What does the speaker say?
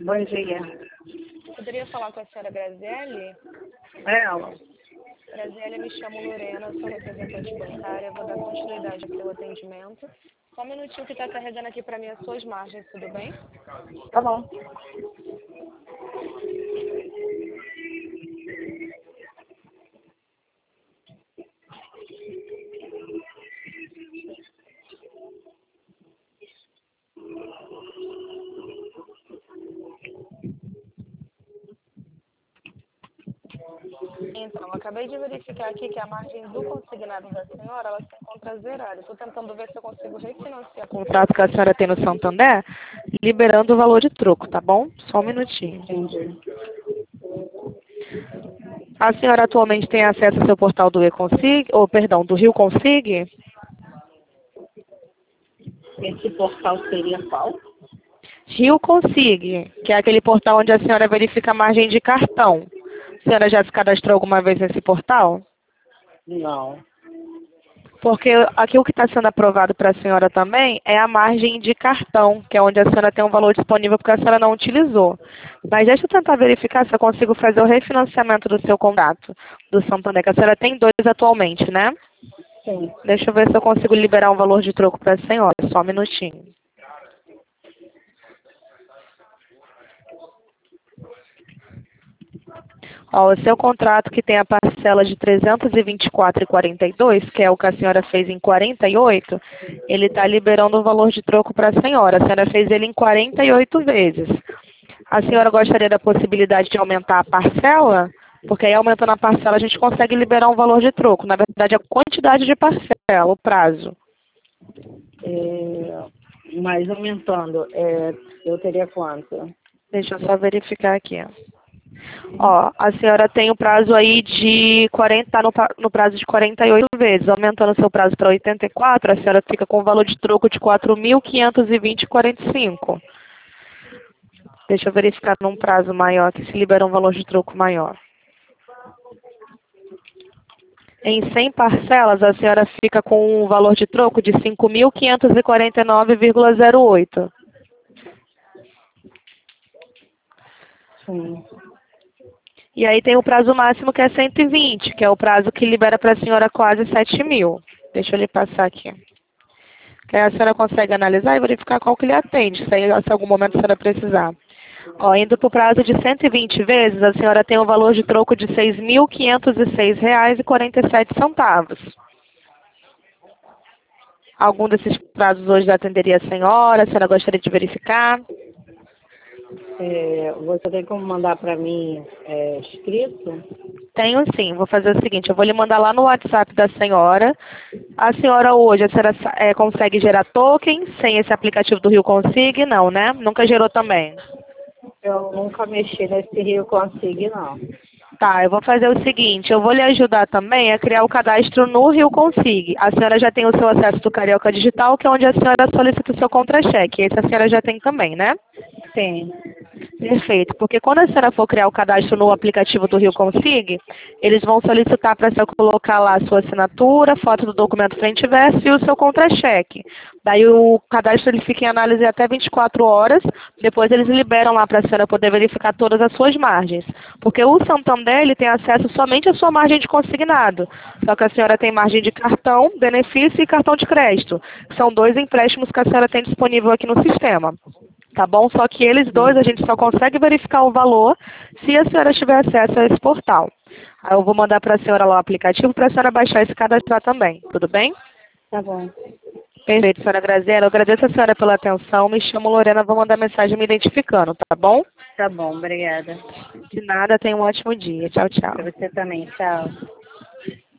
Bom dia. Poderia falar com a senhora Graziele? É ela. Graziele, me chamo Lorena, sou representante bancária, vou dar continuidade ao seu atendimento. Só um minutinho que está carregando aqui para mim as suas margens, tudo bem? Tá bom. Então, acabei de verificar aqui que a margem do consignado da senhora, ela se encontra zerada. Estou tentando ver se eu consigo refinanciar o contrato que a senhora tem no Santander, liberando o valor de troco, tá bom? Só um minutinho. Entendi. A senhora atualmente tem acesso ao seu portal do E-Consig, ou perdão, do Rio Consig? Esse portal seria qual? Rio Consig, que é aquele portal onde a senhora verifica a margem de cartão. A senhora já se cadastrou alguma vez nesse portal? Não. Porque aqui o que está sendo aprovado para a senhora também é a margem de cartão, que é onde a senhora tem um valor disponível porque a senhora não utilizou. Mas deixa eu tentar verificar se eu consigo fazer o refinanciamento do seu contrato do Santander, que a senhora tem 2 atualmente, né? Sim. Deixa eu ver se eu consigo liberar um valor de troco para a senhora, só um minutinho. Ó, o seu contrato que tem a parcela de R$ 324,42, que é o que a senhora fez em 48, ele está liberando o valor de troco para a senhora. A senhora fez ele em 48 vezes. A senhora gostaria da possibilidade de aumentar a parcela? Porque aí aumentando a parcela a gente consegue liberar um valor de troco. Na verdade, a quantidade de parcela, o prazo. Mas aumentando, eu teria quanto? Deixa eu só verificar aqui. Ó, a senhora tem o prazo aí de 40, tá no prazo de 48 vezes. Aumentando o seu prazo para 84, a senhora fica com um valor de troco de 4.520,45. Deixa eu verificar num prazo maior, que se libera um valor de troco maior. Em 100 parcelas, a senhora fica com um valor de troco de 5.549,08. Sim. E aí tem o prazo máximo que é 120, que é o prazo que libera para a senhora quase 7.000. Deixa eu lhe passar aqui. Que aí a senhora consegue analisar e verificar qual que lhe atende, se em algum momento a senhora precisar. Ó, indo para o prazo de 120 vezes, a senhora tem um valor de troco de R$ 6.506,47. Algum desses prazos hoje atenderia a senhora? A senhora gostaria de verificar? Você tem como mandar para mim escrito? Tenho sim. Vou fazer o seguinte, eu vou lhe mandar lá no WhatsApp da senhora. A senhora hoje, a senhora consegue gerar token sem esse aplicativo do Rio Consig? Não, né? Nunca gerou também. Eu nunca mexi nesse Rio Consig, não. Tá, eu vou fazer o seguinte, eu vou lhe ajudar também a criar o cadastro no Rio Consig. A senhora já tem o seu acesso do Carioca Digital, que é onde a senhora solicita o seu contra-cheque. Esse a senhora já tem também, né? Sim. Perfeito, porque quando a senhora for criar o cadastro no aplicativo do Rio Consig, eles vão solicitar para a senhora colocar lá a sua assinatura, foto do documento frente e verso e o seu contra-cheque. Daí o cadastro ele fica em análise até 24 horas, depois eles liberam lá para a senhora poder verificar todas as suas margens. Porque o Santander ele tem acesso somente à sua margem de consignado, só que a senhora tem margem de cartão, benefício e cartão de crédito, que são 2 empréstimos que a senhora tem disponível aqui no sistema. Tá bom? Só que eles 2 a gente só consegue verificar o valor se a senhora tiver acesso a esse portal. Aí eu vou mandar para a senhora lá o aplicativo para a senhora baixar e se cadastrar também. Tudo bem? Tá bom. Perfeito, senhora Graziela. Eu agradeço a senhora pela atenção. Me chamo Lorena, vou mandar mensagem me identificando, tá bom? Tá bom, obrigada. De nada, tenha um ótimo dia. Tchau, tchau. Para você também, tchau.